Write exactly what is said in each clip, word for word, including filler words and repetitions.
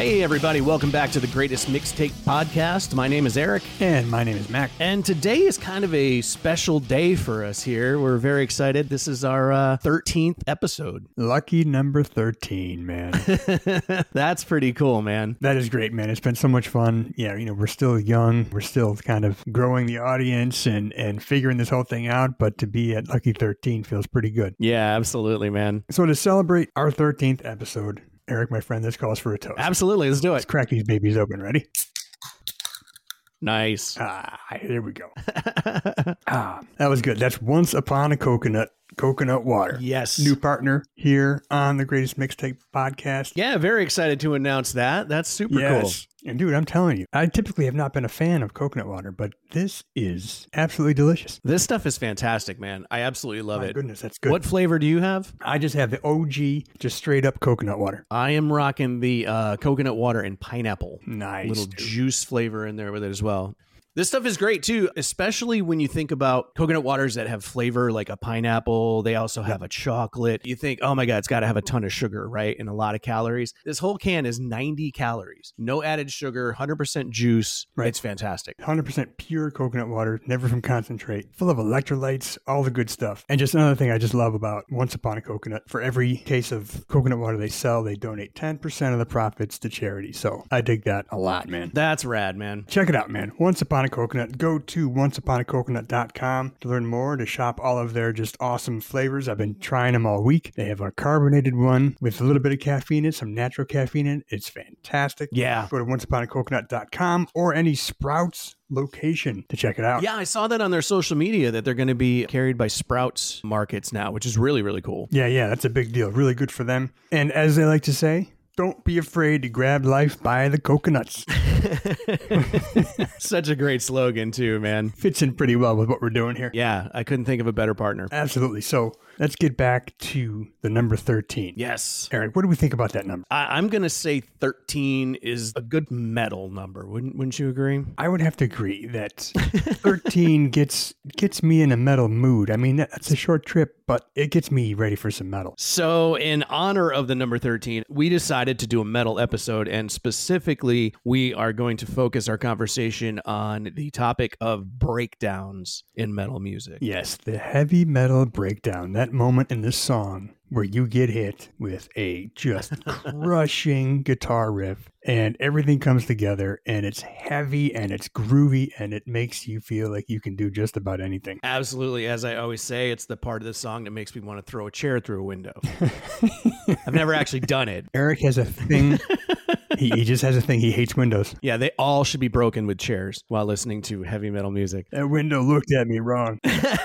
Hey, everybody. Welcome back to the Greatest Mixtape Podcast. My name is Eric. And my name is Mac. And today is kind of a special day for us here. We're very excited. This is our uh, thirteenth episode. Lucky number thirteen, man. That's pretty cool, man. That is great, man. It's been so much fun. Yeah, you know, we're still young. We're still kind of growing the audience and, and figuring this whole thing out. But to be at Lucky thirteen feels pretty good. Yeah, absolutely, man. So to celebrate our thirteenth episode, Eric, my friend, this calls for a toast. Absolutely. Let's do it. Let's crack these babies open. Ready? Nice. Ah, there we go. ah, that was good. That's Once Upon a Coconut. Coconut water. Yes. New partner here on the Greatest Mixtape Podcast. Yeah, very excited to announce that. That's super yes. cool. And dude, I'm telling you, I typically have not been a fan of coconut water, but this is absolutely delicious. This stuff is fantastic, man. I absolutely love My it. goodness, that's good. What flavor do you have? I just have the O G, just straight up coconut water. I am rocking the uh, coconut water and pineapple. Nice. Little dude. juice flavor in there with it as well. This stuff is great, too, especially when you think about coconut waters that have flavor like a pineapple. They also have a chocolate. You think, oh, my God, it's got to have a ton of sugar, right? And a lot of calories. This whole can is ninety calories. No added sugar, one hundred percent juice. Right. It's fantastic. one hundred percent pure coconut water, never from concentrate, full of electrolytes, all the good stuff. And just another thing I just love about Once Upon a Coconut, for every case of coconut water they sell, they donate ten percent of the profits to charity. So I dig that a lot, man. That's rad, man. Check it out, man. Once Upon a Coconut. Go to once upon a coconut dot com to learn more, to shop all of their just awesome flavors. I've been trying them all week. They have a carbonated one with a little bit of caffeine in it, some natural caffeine in it. It's fantastic. Yeah. Go to once upon a coconut dot com or any Sprouts location to check it out. Yeah, I saw that on their social media that they're going to be carried by Sprouts Markets now, which is really, really cool. Yeah, yeah, that's a big deal. Really good for them. And as they like to say, don't be afraid to grab life by the coconuts. Such a great slogan, too, man. Fits in pretty well with what we're doing here. Yeah, I couldn't think of a better partner. Absolutely. So let's get back to the number thirteen. Yes. Eric, what do we think about that number? I, I'm going to say thirteen is a good metal number. Wouldn't Wouldn't you agree? I would have to agree that thirteen gets gets me in a metal mood. I mean, that's a short trip, but it gets me ready for some metal. So in honor of the number thirteen, we decided to do a metal episode, and specifically, we are going to focus our conversation on the topic of breakdowns in metal music. Yes, the heavy metal breakdown, that moment in this song where you get hit with a just crushing guitar riff and everything comes together and it's heavy and it's groovy and it makes you feel like you can do just about anything. Absolutely. As I always say, it's the part of the song that makes me want to throw a chair through a window. I've never actually done it. Eric has a thing. he, he just has a thing. He hates windows. Yeah, they all should be broken with chairs while listening to heavy metal music. That window looked at me wrong.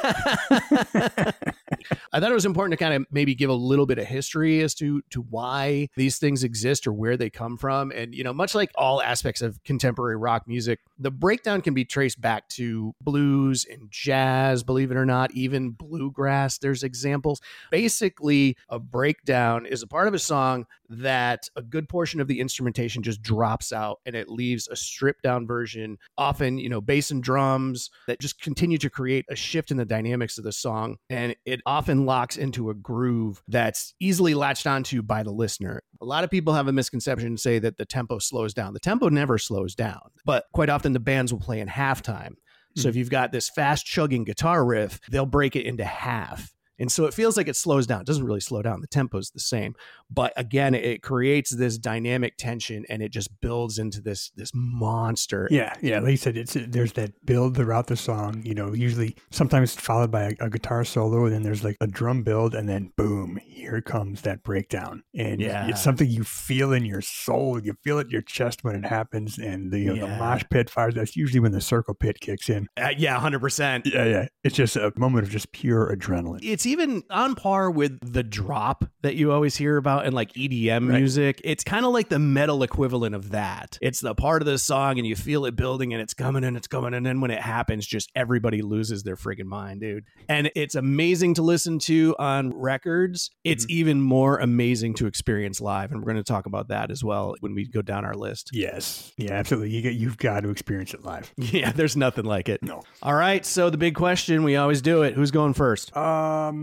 I thought it was important to kind of maybe give a little bit of history as to to why these things exist or where they come from. And, you know, much like all aspects of contemporary rock music, the breakdown can be traced back to blues and jazz, believe it or not, even bluegrass. There's examples. Basically, a breakdown is a part of a song that a good portion of the instrumentation just drops out and it leaves a stripped down version, often, you know, bass and drums that just continue to create a shift in the dynamics of the song. And it often locks into a groove that's easily latched onto by the listener. A lot of people have a misconception and say that the tempo slows down. The tempo never slows down, but quite often the bands will play in halftime. So mm-hmm. if you've got this fast chugging guitar riff, they'll break it into half. And so it feels like it slows down. It doesn't really slow down. The tempo is the same. But again, it creates this dynamic tension and it just builds into this this monster. Yeah, yeah. Like you said, it's, there's that build throughout the song, you know, usually sometimes followed by a, a guitar solo, and then there's like a drum build, and then boom, here comes that breakdown. And yeah. it's something you feel in your soul. You feel it in your chest when it happens. And the, you know, yeah. the mosh pit fires. That's usually when the circle pit kicks in. Uh, yeah, one hundred percent. Yeah, yeah. It's just a moment of just pure adrenaline. It's even on par with the drop that you always hear about in like E D M right. music. It's kind of like the metal equivalent of that. It's the part of the song and you feel it building and it's coming and it's coming. And then when it happens, just everybody loses their friggin' mind, dude. And it's amazing to listen to on records. It's mm-hmm. even more amazing to experience live. And we're going to talk about that as well when we go down our list. Yes. Yeah, absolutely. You get, you've got to experience it live. Yeah, there's nothing like it. No. All right. So the big question, we always do it. Who's going first? Um...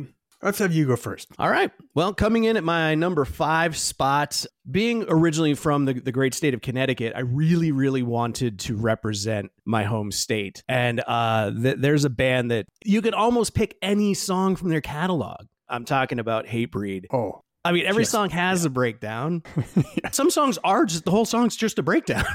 Let's have you go first. All right. Well, coming in at my number five spot, being originally from the, the great state of Connecticut, I really, really wanted to represent my home state. And uh, th- there's a band that you could almost pick any song from their catalog. I'm talking about Hatebreed. Oh. I mean, every Just, song has yeah. a breakdown. Yeah. Some songs are just, the whole song's just a breakdown.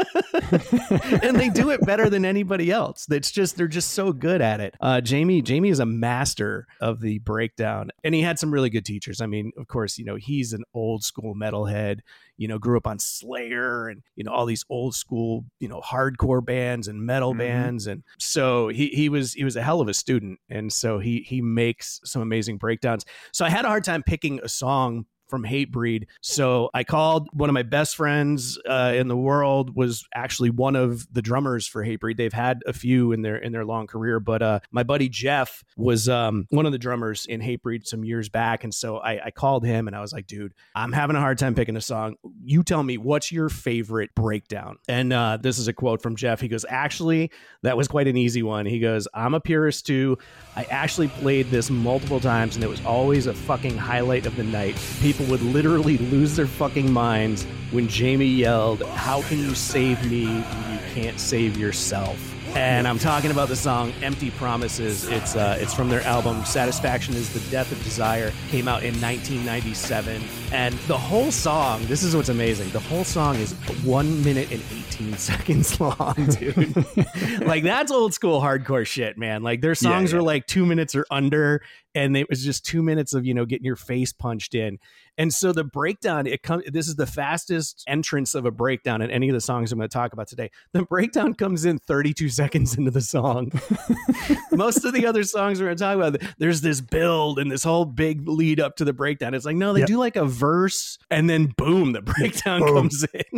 And they do it better than anybody else. It's just, they're just so good at it. Uh, Jamie, Jamie is a master of the breakdown. And he had some really good teachers. I mean, of course, you know, he's an old school metalhead, you know, grew up on Slayer and, you know, all these old school, you know, hardcore bands and metal mm-hmm. bands. And so he, he was, he was a hell of a student. And so he, he makes some amazing breakdowns. So I had a hard time picking a song from Hatebreed. So I called one of my best friends uh, in the world, was actually one of the drummers for Hatebreed. They've had a few in their in their long career, but uh, my buddy Jeff was um, one of the drummers in Hatebreed some years back. And so I, I called him and I was like, dude, I'm having a hard time picking a song. You tell me, what's your favorite breakdown? And uh, this is a quote from Jeff. He goes, actually, that was quite an easy one. He goes, I'm a purist too. I actually played this multiple times and it was always a fucking highlight of the night. People would literally lose their fucking minds when Jamie yelled, how can you save me when you can't save yourself? And I'm talking about the song Empty Promises. It's uh, it's from their album Satisfaction is the Death of Desire. Came out in nineteen ninety-seven. And the whole song, this is what's amazing. The whole song is one minute and eighteen seconds long, dude. Like, that's old school hardcore shit, man. Like, their songs yeah, yeah. were like two minutes or under. And it was just two minutes of, you know, getting your face punched in. And so the breakdown, it comes. This is the fastest entrance of a breakdown in any of the songs I'm going to talk about today. The breakdown comes in thirty-two seconds into the song. Most of the other songs we're going to talk about, there's this build and this whole big lead up to the breakdown. It's like, no, they yep. do like a verse and then boom, the breakdown boom. comes in.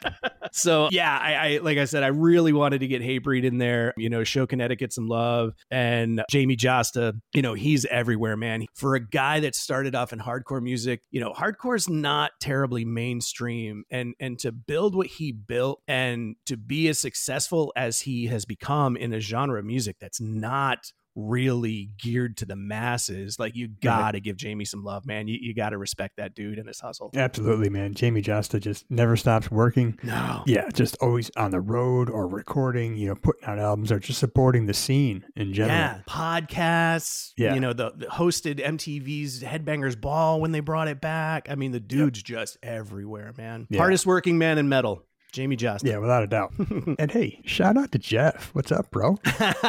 So yeah, I, I like I said, I really wanted to get Hatebreed in there, you know, show Connecticut some love. And Jamie Jasta, you know, he's everywhere, man. For a guy that started off in hardcore music, you know, hardcore is not terribly mainstream. And and to build what he built and to be as successful as he has become in a genre of music that's not really geared to the masses, like, you gotta yeah. give Jamie some love, man. You, you gotta respect that dude and his hustle. Absolutely, man. Jamie Jasta just never stops working. No. Yeah, just always on the road or recording, you know, putting out albums or just supporting the scene in general. Yeah, podcasts. Yeah. You know, the, the hosted M T V's Headbangers Ball when they brought it back. I mean, the dude's yep. just everywhere, man. Yeah. Hardest working man in metal. Jamie Jasta. Yeah, without a doubt. And hey, shout out to Jeff. What's up, bro?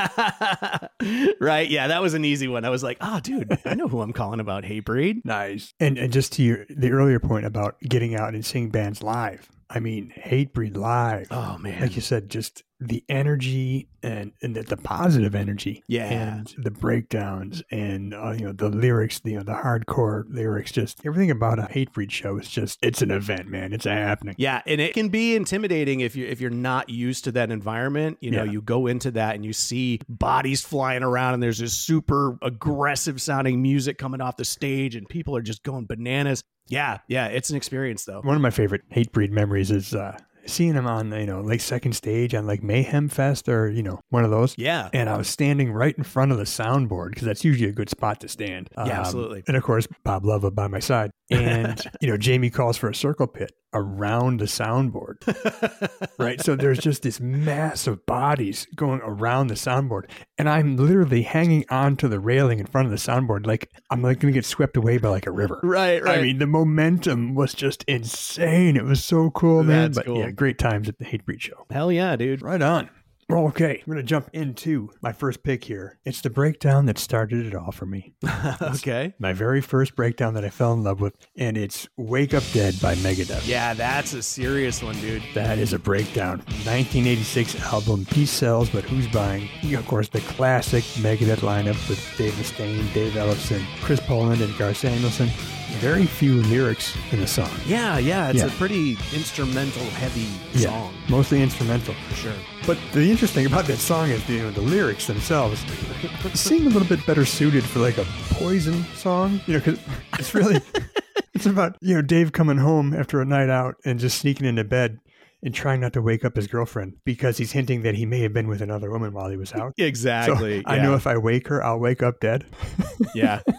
Right. Yeah, that was an easy one. I was like, oh, dude, I know who I'm calling about. Hatebreed. Nice. And and just to your the earlier point about getting out and seeing bands live. I mean, Hatebreed live. Oh, man. Like you said, just the energy and, and the, the positive energy. Yeah. And the breakdowns and, uh, you know, the lyrics, the, you know, the hardcore lyrics, just everything about a Hatebreed show is just, it's an event, man. It's a happening. Yeah. And it can be intimidating if you're, if you're not used to that environment. You know, yeah. you go into that and you see bodies flying around and there's this super aggressive sounding music coming off the stage and people are just going bananas. Yeah, yeah, it's an experience, though. One of my favorite Hatebreed memories is uh, seeing them on, you know, like second stage on like Mayhem Fest or, you know, one of those. Yeah. And I was standing right in front of the soundboard because that's usually a good spot to stand. Yeah, um, absolutely. And of course, Bob Lova by my side. And, you know, Jamie calls for a circle pit around the soundboard. Right. So there's just this mass of bodies going around the soundboard. And I'm literally hanging onto the railing in front of the soundboard. Like I'm like going to get swept away by like a river. Right. Right. I mean, the momentum was just insane. It was so cool, man. That's but cool. Yeah, great times at the Hatebreed show. Hell yeah, dude. Right on. Well, okay, I'm going to jump into my first pick here. It's the breakdown that started it all for me. Okay. My very first breakdown that I fell in love with, and it's Wake Up Dead by Megadeth. Yeah, that's a serious one, dude. That is a breakdown. nineteen eighty-six album, Peace Sells, But Who's Buying? You know, of course, the classic Megadeth lineup with Dave Mustaine, Dave Ellefson, Chris Poland, and Gar Samuelson. Very few lyrics in the song. Yeah, yeah, it's yeah. a pretty instrumental heavy yeah, song. Mostly instrumental. For sure. But the interesting about that song is, you know, the lyrics themselves seem a little bit better suited for like a Poison song. You know, because it's really, it's about, you know, Dave coming home after a night out and just sneaking into bed and trying not to wake up his girlfriend because he's hinting that he may have been with another woman while he was out. Exactly. So I yeah. know if I wake her, I'll wake up dead. Yeah.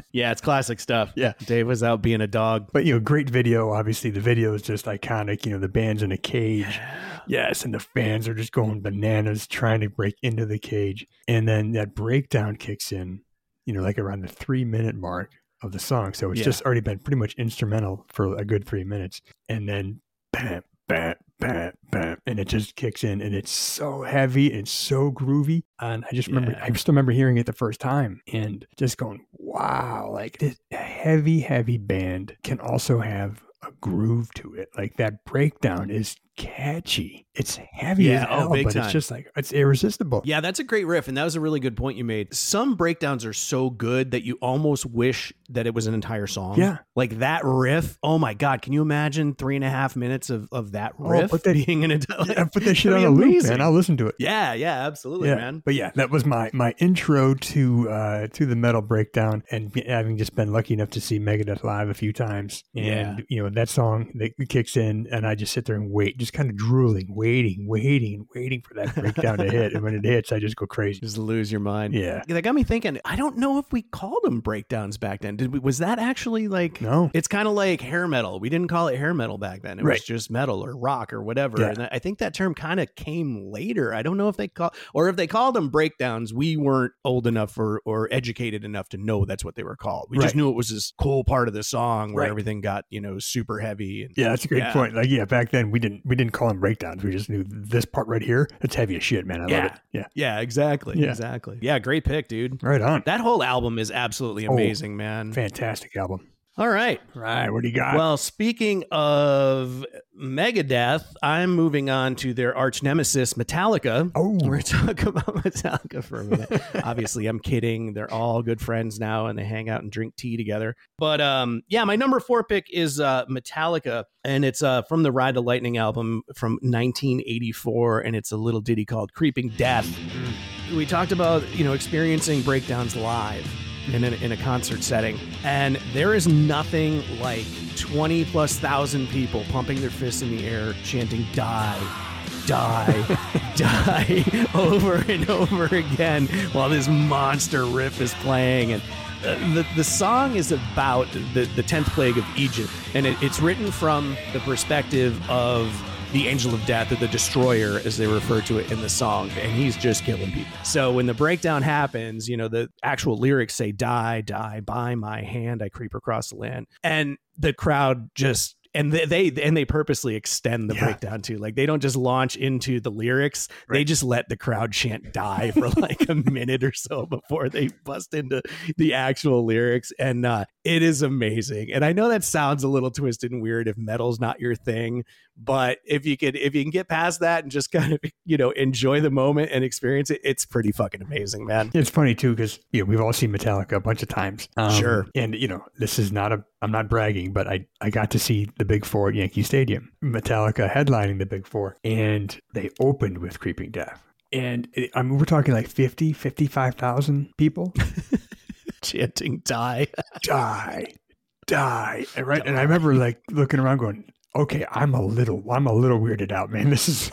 Yeah, it's classic stuff. Yeah. Dave was out being a dog. But, you know, great video. Obviously, the video is just iconic. You know, the band's in a cage. Yeah. Yes, and the fans are just going bananas trying to break into the cage. And then that breakdown kicks in, you know, like around the three-minute mark of the song. So it's Yeah. just already been pretty much instrumental for a good three minutes. And then bam, bam, bam, bam, and it just kicks in, and it's so heavy, it's so groovy. And I just remember, Yeah. I still remember hearing it the first time and just going, wow, like this heavy, heavy band can also have a groove to it. Like that breakdown is catchy. It's heavy Yeah, as oh, hell, big but time. it's just like, it's irresistible. Yeah, that's a great riff. And that was a really good point you made. Some breakdowns are so good that you almost wish that it was an entire song. Yeah. Like that riff. Oh my God. Can you imagine three and a half minutes of, of that Oh, riff put that- being an entire? Yeah, put that shit on that'd a be loop, amazing. man. I'll listen to it. Yeah, yeah, absolutely, Yeah, man. but yeah, that was my my intro to uh, to the metal breakdown, and having just been lucky enough to see Megadeth live a few times, and Yeah. you know that song that kicks in, and I just sit there and wait, just kind of drooling, waiting, waiting, and waiting for that breakdown to hit, and when it hits, I just go crazy. Just lose your mind. Yeah, That got me thinking, I don't know if we called them breakdowns back then. Did we, was that actually like, no, it's kind of like hair metal. We didn't call it hair metal back then. It Right. was just metal or rock or whatever. Yeah. And I think that term kind of came later. I don't know if they call, or if they called them breakdowns, we weren't old enough or, or educated enough to know that's what they were called. We just Right. knew it was this cool part of the song where Right. everything got, you know, super heavy. And, yeah, that's a great Yeah. point. Like, yeah, back then we didn't we didn't call them breakdowns. We just knew this part right here. It's heavy as shit, man. I Yeah. love it. Yeah, yeah, exactly. Yeah. Exactly. Yeah. Great pick, dude. right on. That whole album is absolutely Oh, amazing, man. Fantastic album. All right. Right, what do you got? Well, speaking of Megadeth, I'm moving on to their arch nemesis, Metallica. oh, We're talking about Metallica for a minute. Obviously, I'm kidding. They're all good friends now, and they hang out and drink tea together. But um, yeah, my number four pick is uh, Metallica, and it's uh, from the Ride the Lightning album from nineteen eighty-four, and it's a little ditty called "Creeping Death." We talked about, you know, experiencing breakdowns live in a, in a concert setting, and there is nothing like twenty plus thousand people pumping their fists in the air chanting "die, die, die" over and over again while this monster riff is playing. And uh, the, the song is about the, the tenth plague of Egypt, and it, it's written from the perspective of the angel of death, or the destroyer, as they refer to it in the song, and he's just killing people. So when the breakdown happens, you know, the actual lyrics say, "Die, die, by my hand, I creep across the land." And the crowd just, and they, they and they purposely extend the Yeah. breakdown too. Like, they don't just launch into the lyrics, they Right. just let the crowd chant "die" for like a minute or so before they bust into the actual lyrics. And uh, it is amazing. And I know that sounds a little twisted and weird if metal's not your thing, but if you could, if you can get past that and just kind of, you know, enjoy the moment and experience it, it's pretty fucking amazing, man. It's funny too, because you know, we've all seen Metallica a bunch of times. Um, Sure. And you know, this is not a, I'm not bragging, but I, I got to see the Big Four at Yankee Stadium, Metallica headlining the Big Four, and they opened with Creeping Death. And it, I mean, we're talking like fifty, fifty-five thousand people. Chanting "die." Die, die. And right. And I remember like looking around going, okay, I'm a little, I'm a little weirded out, man. This is,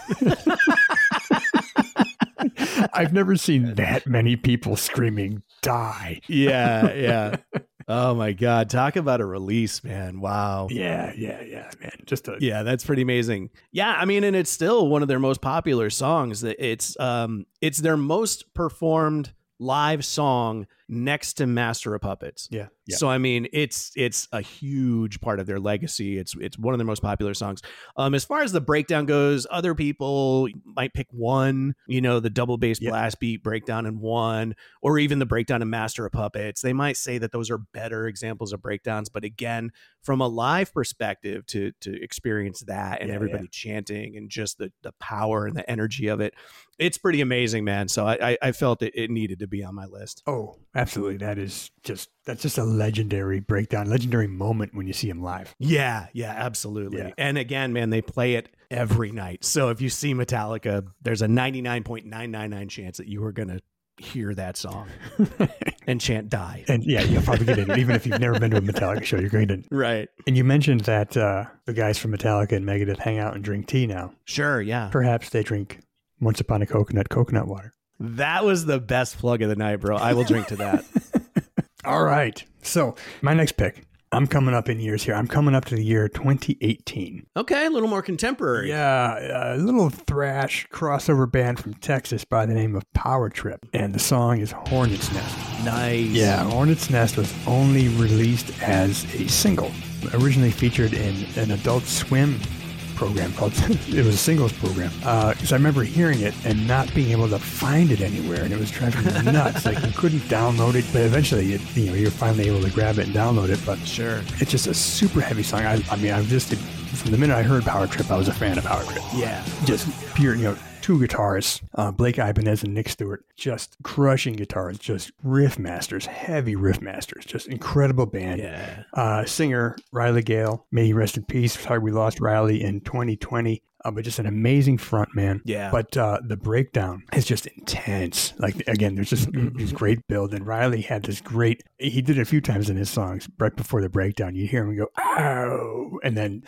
I've never seen that many people screaming "die." Yeah, yeah. Oh my God. Talk about a release, man. Wow. Yeah, yeah, yeah, man. Just a, Yeah, that's pretty amazing. Yeah, I mean, and it's still one of their most popular songs. It's um it's their most performed live song next to Master of Puppets. yeah, yeah. So I mean, it's it's a huge part of their legacy. It's it's one of their most popular songs. Um, as far as the breakdown goes, other people might pick one, you know, the double bass Yeah. blast beat breakdown in one, or even the breakdown in Master of Puppets. They might say that those are better examples of breakdowns, but again, from a live perspective, to to experience that and Yeah, everybody chanting and just the the power and the energy of it, it's pretty amazing, man. So I I, I felt it, it needed to be on my list. Oh, absolutely. That is just, that's just a legendary breakdown, legendary moment when you see him live. Yeah, yeah, absolutely. Yeah. And again, man, they play it every night. So if you see Metallica, there's a ninety-nine point nine nine nine chance that you are going to hear that song and chant "die." And yeah, you'll probably get in it. Even if you've never been to a Metallica show, you're going to. Right. And you mentioned that uh, the guys from Metallica and Megadeth hang out and drink tea now. Sure, yeah. Perhaps they drink Once Upon a Coconut coconut water. That was the best plug of the night, bro. I will drink to that. All right. So my next pick. I'm coming up in years here. I'm coming up to the year twenty eighteen. Okay, a little more contemporary. Yeah, a little thrash crossover band from Texas by the name of Power Trip. And the song is Hornet's Nest. Nice. Yeah, Hornet's Nest was only released as a single. Originally featured in an Adult Swim program called, it was a singles program. Because uh, I remember hearing it and not being able to find it anywhere. And it was driving me nuts. Like you couldn't download it, but eventually it, you know, you're finally able to grab it and download it. But sure, it's just a super heavy song. I, I mean, I've just, it, from the minute I heard Power Trip, I was a fan of Power Trip. Yeah. Just pure, you know, two guitarists, uh, Blake Ibanez and Nick Stewart, just crushing guitars, just riff masters, heavy riff masters, just incredible band. Yeah. Uh, singer Riley Gale, may he rest in peace. Sorry we lost Riley in twenty twenty. Uh, but just an amazing front man. Yeah. But uh, the breakdown is just intense. Like, again, there's just this great build. And Riley had this great, he did it a few times in his songs right before the breakdown. You hear him go, ow. And then,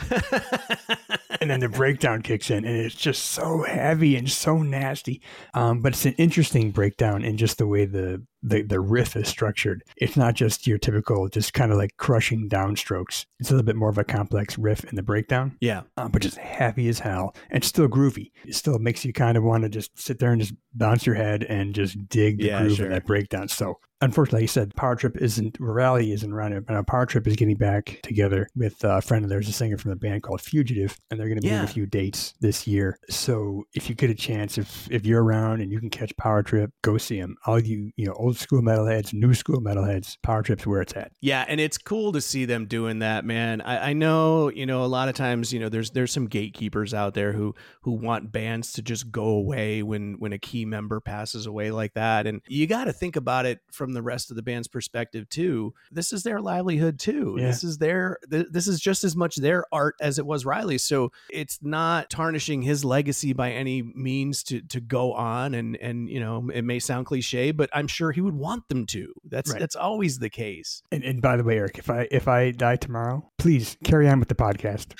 and then the breakdown kicks in. And it's just so heavy and so nasty. Um, but it's an interesting breakdown in just the way the, the, the riff is structured. It's not just your typical, just kind of like crushing downstrokes. It's a little bit more of a complex riff in the breakdown. Yeah. Uh, but just heavy as hell and still groovy. It still makes you kind of want to just sit there and just bounce your head and just dig the yeah, groove sure. of that breakdown. So unfortunately, like you said, Power Trip isn't, Rally isn't around it, but uh, Power Trip is getting back together with uh, a friend of theirs, a singer from a band called Fugitive, and they're going to be yeah. in a few dates this year. So if you get a chance, if if you're around and you can catch Power Trip, go see them. All you, you know, old school metalheads, new school metalheads, Power Trip's where it's at. Yeah, and it's cool to see them doing that, man. I, I know, you know, a lot of times, you know, there's there's some gatekeepers out there who who want bands to just go away when when a key member passes away like that, and you got to think about it from the rest of the band's perspective too. This is their livelihood too. Yeah. This is their th- this is just as much their art as it was Riley's. So it's not tarnishing his legacy by any means to to go on. And and you know, it may sound cliche, but I'm sure he would want them to. That's right. That's always the case. And, and by the way, Eric, if I if I die tomorrow, please carry on with the podcast.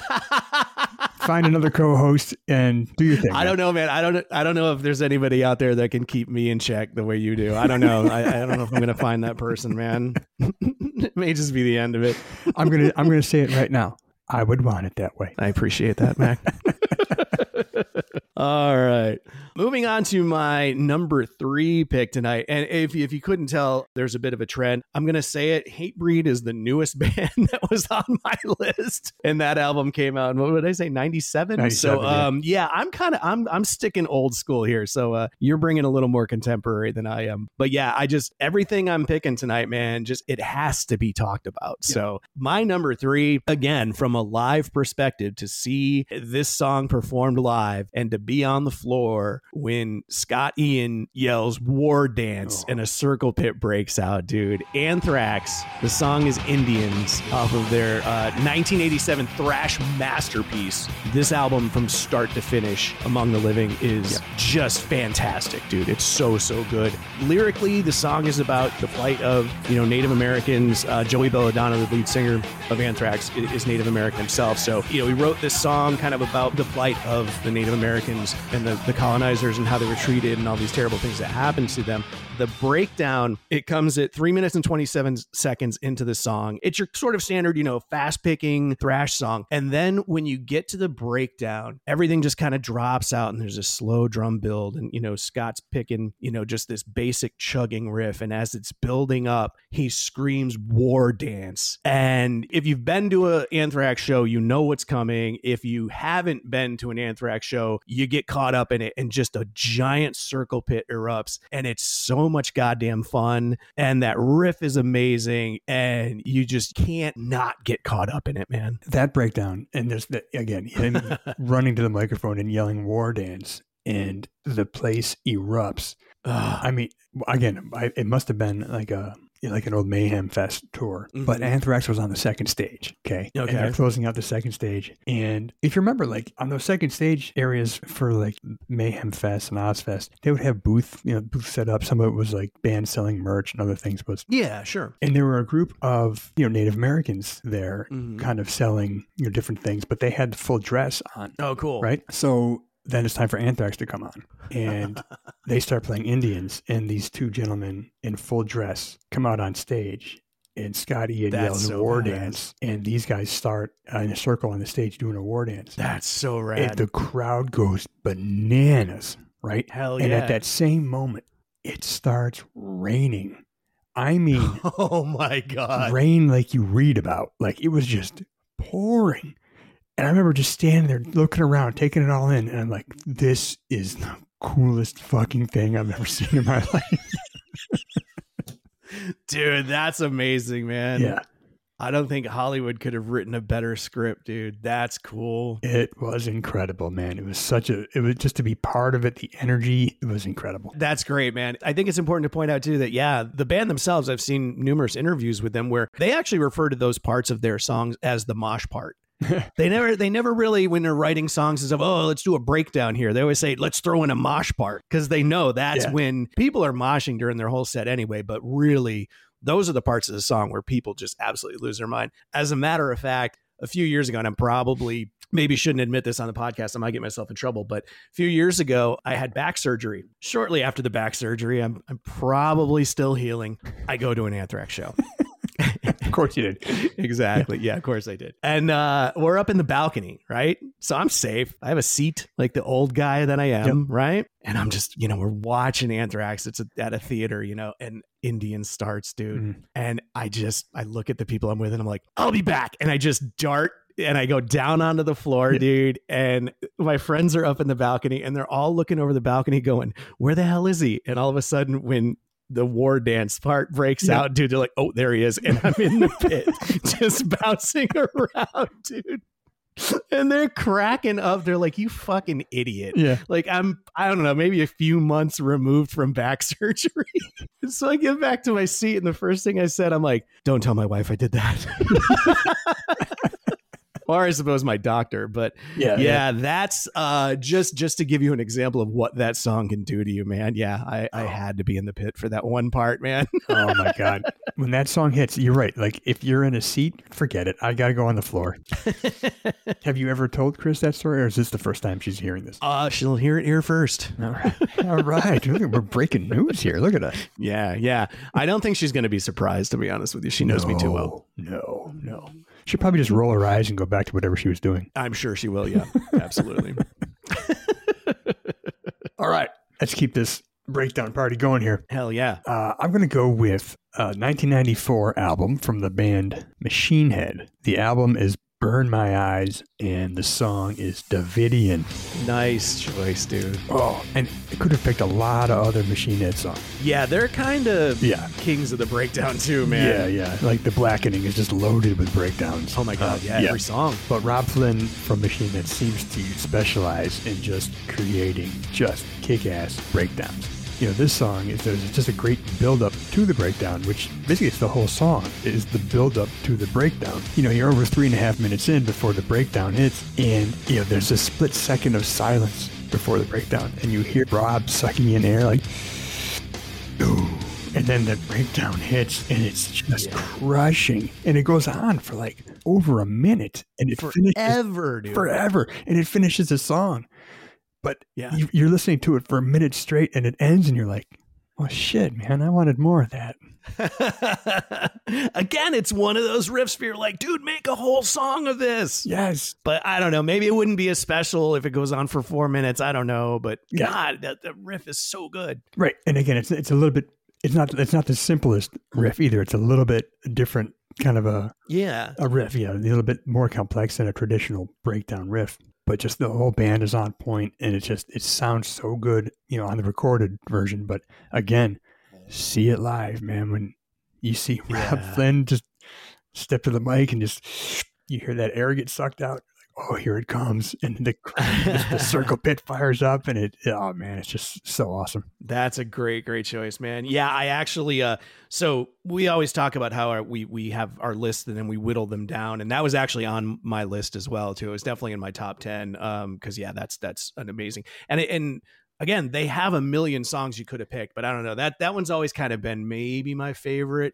Find another co-host and do your thing. I man. don't know, man. I don't. I don't know if there's anybody out there that can keep me in check the way you do. I don't know. I, I don't know if I'm gonna find that person, man. It may just be the end of it. I'm gonna. I'm gonna say it right now. I would want it that way. I appreciate that, Mac. All right. Moving on to my number three pick tonight. And if, if you couldn't tell, there's a bit of a trend. I'm going to say it. Hatebreed is the newest band that was on my list. And that album came out in, what did I say, ninety-seven? ninety-seven So, um, yeah, I'm kind of, I'm, I'm sticking old school here. So uh, you're bringing a little more contemporary than I am. But yeah, I just, everything I'm picking tonight, man, just, it has to be talked about. Yeah. So my number three, again, from a live perspective, to see this song performed live and to be on the floor when Scott Ian yells "War Dance" oh. and a circle pit breaks out, dude. Anthrax, the song is Indians off of their uh, nineteen eighty-seven thrash masterpiece. This album from start to finish, Among the Living, is yep. just fantastic, dude. It's so, so good. Lyrically, the song is about the plight of, you know, Native Americans. Uh, Joey Belladonna, the lead singer of Anthrax, is Native American himself. So, you know, he wrote this song kind of about the plight of the Native Americans and the, the colonizers and how they were treated and all these terrible things that happened to them. The breakdown, it comes at three minutes and twenty-seven seconds into the song. It's your sort of standard, you know, fast picking thrash song. And then when you get to the breakdown, everything just kind of drops out and there's a slow drum build. And, you know, Scott's picking, you know, just this basic chugging riff. And as it's building up, he screams "War Dance." And if you've been to an Anthrax show, you know what's coming. If you haven't been to an Anthrax show, you get caught up in it and just a giant circle pit erupts. And it's so much goddamn fun, and that riff is amazing, and you just can't not get caught up in it, man. That breakdown, and there's the, again him running to the microphone and yelling "War Dance," and the place erupts. Uh, I mean, again, I, it must have been like a like an old Mayhem Fest tour, mm-hmm. but Anthrax was on the second stage. Okay. Okay. And they're closing out the second stage. And if you remember, like on those second stage areas for like Mayhem Fest and Ozfest, they would have booth, you know, booth set up. Some of it was like bands selling merch and other things. Was yeah, sure. And there were a group of, you know, Native Americans there, mm-hmm. kind of selling, you know, different things, but they had the full dress on. Oh, cool. Right. So then it's time for Anthrax to come on. And they start playing Indians, and these two gentlemen in full dress come out on stage. And Scotty and yells so war badass. dance, and these guys start uh, in a circle on the stage doing a war dance. That's so rad. And the crowd goes bananas, right? Hell yeah. And at that same moment, it starts raining. I mean, oh my God. Rain like you read about. Like it was just pouring. And I remember just standing there looking around, taking it all in. And I'm like, this is the coolest fucking thing I've ever seen in my life. Dude, that's amazing, man. Yeah. I don't think Hollywood could have written a better script, dude. That's cool. It was incredible, man. It was such a, it was just to be part of it. The energy, it was incredible. That's great, man. I think it's important to point out too that, yeah, the band themselves, I've seen numerous interviews with them where they actually refer to those parts of their songs as the mosh part. they never, they never really, when they're writing songs, is of, oh, let's do a breakdown here. They always say, let's throw in a mosh part, because they know that's Yeah. when people are moshing during their whole set anyway. But really, those are the parts of the song where people just absolutely lose their mind. As a matter of fact, a few years ago, and I'm probably maybe shouldn't admit this on the podcast, I might get myself in trouble, but a few years ago, I had back surgery. Shortly after the back surgery, I'm I'm probably still healing. I go to an Anthrax show. Of course you did. Exactly. Yeah, of course I did. And uh, we're up in the balcony, right? So I'm safe. I have a seat like the old guy that I am, yep. right? And I'm just, you know, we're watching Anthrax. It's a, at a theater, you know, and Indian starts, dude. Mm. And I just, I look at the people I'm with and I'm like, I'll be back. And I just dart and I go down onto the floor, yeah. dude. And my friends are up in the balcony and they're all looking over the balcony going, where the hell is he? And all of a sudden when the war dance part breaks yeah. out, dude, they're like, oh, there he is. And I'm in the pit just bouncing around, dude. And they're cracking up. They're like, you fucking idiot. Yeah. Like I'm, I don't know, maybe a few months removed from back surgery. And so I get back to my seat. And the first thing I said, I'm like, don't tell my wife I did that. Or I suppose my doctor, but yeah, yeah, yeah. that's uh, just just to give you an example of what that song can do to you, man. Yeah, I, I had to be in the pit for that one part, man. Oh my God. When that song hits, you're right. Like if you're in a seat, forget it. I got to go on the floor. Have you ever told Chris that story, or is this the first time she's hearing this? Uh, she'll hear it here first. All right. All right. We're breaking news here. Look at us. Yeah, yeah. I don't think she's going to be surprised, to be honest with you. She knows no, me too well. No, no. She'll probably just roll her eyes and go back to whatever she was doing. I'm sure she will. Yeah, absolutely. All right. Let's keep this breakdown party going here. Hell yeah. Uh, I'm going to go with a nineteen ninety-four album from the band Machine Head. The album is Burn My Eyes, and the song is Davidian. Nice choice, dude. Oh, and I could have picked a lot of other Machine Head songs. Yeah, they're kind of yeah. kings of the breakdown too, man. Yeah, yeah. Like The Blackening is just loaded with breakdowns. Oh my God, uh, yeah, yeah, every song. But Rob Flynn from Machine Head seems to specialize in just creating just kick-ass breakdowns. You know, this song is there's just a great build-up to the breakdown, which basically it's the whole song is the build-up to the breakdown. You know, you're over three and a half minutes in before the breakdown hits, and, you know, there's a split second of silence before the breakdown, and you hear Rob sucking in air like, ooh, and then the breakdown hits, and it's just yeah. crushing, and it goes on for like over a minute, and it forever, finishes dude. forever, and it finishes the song. But yeah. you, you're listening to it for a minute straight and it ends and you're like, oh shit, man, I wanted more of that. Again, it's one of those riffs where you're like, dude, make a whole song of this. Yes. But I don't know. Maybe it wouldn't be as special if it goes on for four minutes. I don't know. But yeah. God, that the riff is so good. Right. And again, it's it's a little bit, it's not it's not the simplest riff either. It's a little bit different kind of a, yeah. a riff. Yeah. A little bit more complex than a traditional breakdown riff. But just the whole band is on point, and it just it sounds so good, you know, on the recorded version. But again, see it live, man. When you see yeah. Rob Flynn just step to the mic and just you hear that air get sucked out. Like, oh, here it comes, and the the circle pit fires up, and it oh man, it's just so awesome. That's a great, great choice, man. Yeah, I actually, uh, so we always talk about how our, we we have our list and then we whittle them down, and that was actually on my list as well too. It was definitely in my top ten, um, because yeah, that's that's an amazing, and and again, they have a million songs you could have picked, but I don't know that that one's always kind of been maybe my favorite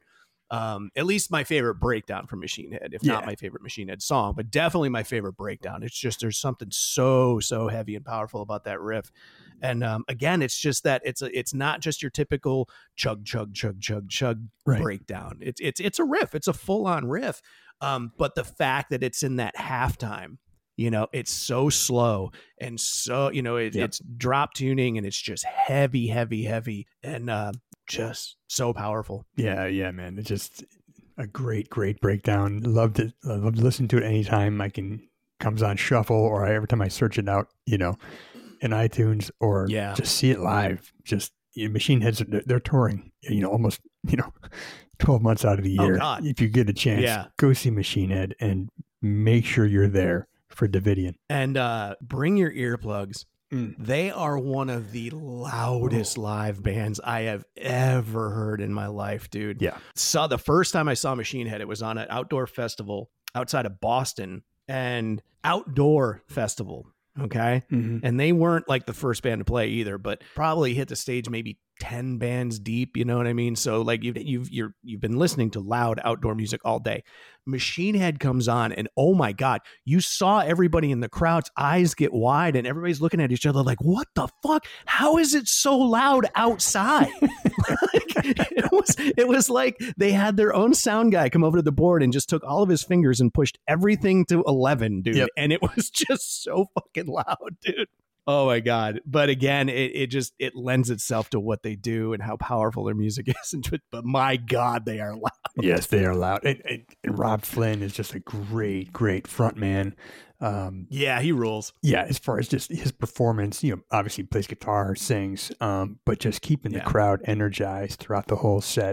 Um, at least my favorite breakdown from Machine Head, if Yeah. not my favorite Machine Head song, but definitely my favorite breakdown. It's just there's something so so heavy and powerful about that riff. And um, again, it's just that it's a, it's not just your typical chug chug chug chug chug Right. breakdown. It's it's it's a riff. It's a full on riff. Um, but the fact that it's in that halftime, you know, it's so slow and so, you know, it, Yep. it's drop tuning and it's just heavy, heavy, heavy, and uh, just so powerful. Yeah, yeah, man. It's just a great, great breakdown. Loved it. I love to listen to it anytime I can. Comes on shuffle, or I, every time I search it out, you know, in iTunes, or Yeah. just see it live. Just you know, Machine Heads, they're, they're touring, you know, almost, you know, twelve months out of the Oh, year. God. If you get a chance, Yeah. go see Machine Head and make sure you're there for Davidian. And uh, bring your earplugs. Mm. They are one of the loudest live bands I have ever heard in my life, dude. Yeah. Saw the first time I saw Machine Head, it was on an outdoor festival outside of Boston, and outdoor festival. Okay. Mm-hmm. And they weren't like the first band to play either, but probably hit the stage maybe ten bands deep. You know what I mean? So like you've, you've, you're, you've been listening to loud outdoor music all day. Machine Head comes on and oh my God, you saw everybody in the crowd's eyes get wide and everybody's looking at each other like, what the fuck? How is it so loud outside? Like, it was, it was like they had their own sound guy come over to the board and just took all of his fingers and pushed everything to eleven, dude. Yep. And it was just so fucking loud, dude. Oh my God. But again, it, it just, it lends itself to what they do and how powerful their music is. And but my God, they are loud. Yes, they are loud. And, and, and Rob Flynn is just a great, great front man. Um, Yeah, he rules. yeah, as far as just his performance, you know, obviously plays guitar, sings, um, but just keeping Yeah. the crowd energized throughout the whole set.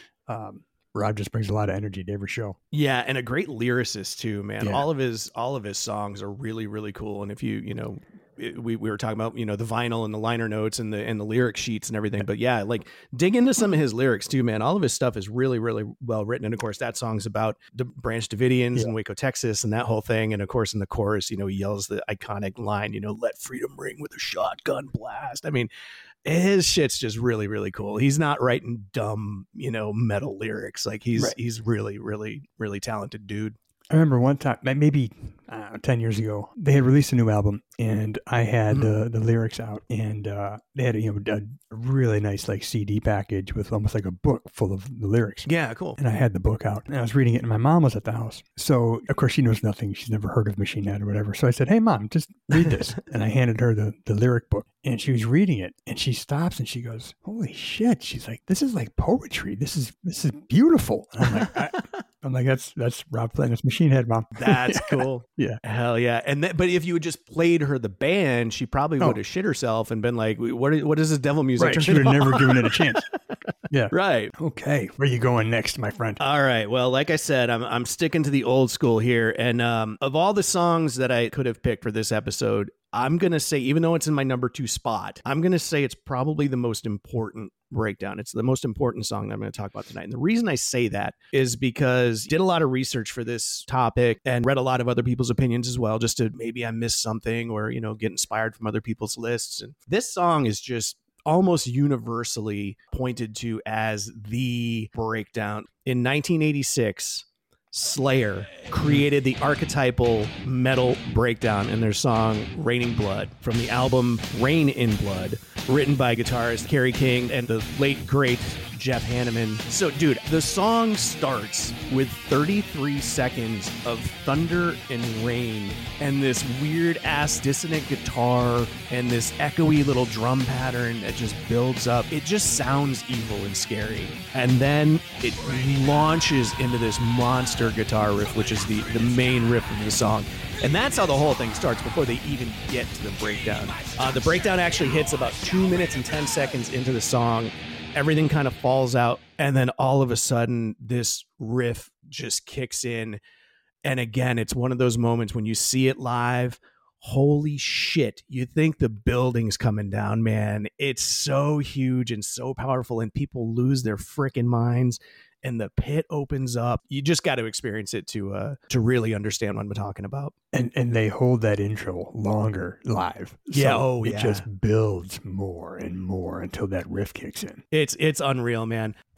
Um, Rob just brings a lot of energy to every show. Yeah, and a great lyricist too, man. Yeah. All of his all of his songs are really really cool. And if you you know, it- we we were talking about you know the vinyl and the liner notes and the and the lyric sheets and everything, but yeah, like dig into some of his lyrics too, man. All of his stuff is really really well written. And of course, that song's about the Branch Davidians Yeah. in Waco, Texas, and that whole thing. And of course, in the chorus, you know, he yells the iconic line, you know, "Let freedom ring with a shotgun blast." I mean. His shit's just really, really cool. He's not writing dumb, you know, metal lyrics. Like he's Right. he's really, really, really talented dude. I remember one time, maybe uh, ten years ago, they had released a new album, and I had Mhm. the, the lyrics out, and uh, they had you know a really nice like C D package with almost like a book full of the lyrics. Yeah, cool. And I had the book out, and I was reading it, and my mom was at the house. So of course she knows nothing; she's never heard of Machine Head or whatever. So I said, "Hey, Mom, just read this," and I handed her the the lyric book, and she was reading it, and she stops and she goes, "Holy shit!" She's like, "This is like poetry. This is this is beautiful." And I'm like. I, I'm like, that's that's Rob Flynn. It's Machine Head, Mom. That's Yeah. cool. Yeah. Hell yeah. And that, but if you had just played her the band, she probably Oh. would have shit herself and been like, what is, what is this devil music? Right. Turn She would it have never off. given it a chance. Yeah. Right. Okay. Where you going next, my friend? All right. Well, like I said, I'm I'm sticking to the old school here. And um, of all the songs that I could have picked for this episode, I'm going to say, even though it's in my number two spot, I'm going to say it's probably the most important breakdown. It's the most important song that I'm going to talk about tonight. And the reason I say that is because I did a lot of research for this topic and read a lot of other people's opinions as well, just to maybe I missed something or, you know, get inspired from other people's lists. And this song is just almost universally pointed to as the breakdown. In nineteen eighty-six, Slayer created the archetypal metal breakdown in their song Raining Blood from the album Rain in Blood, written by guitarist Kerry King and the late great Jeff Hanneman. So, dude, the song starts with thirty-three seconds of thunder and rain and this weird ass dissonant guitar and this echoey little drum pattern that just builds up. It just sounds evil and scary. And then it launches into this monster guitar riff, which is the, the main riff of the song. And that's how the whole thing starts before they even get to the breakdown. Uh, the breakdown actually hits about two minutes and ten seconds into the song. Everything kind of falls out. And then all of a sudden, this riff just kicks in. And again, it's one of those moments when you see it live. Holy shit. You think the building's coming down, man. It's so huge and so powerful, and people lose their freaking minds. And the pit opens up. You just got to experience it to uh, to really understand what I'm talking about. And and they hold that intro longer live. Yeah, So oh, it yeah. just builds more and more until that riff kicks in. It's it's unreal, man. And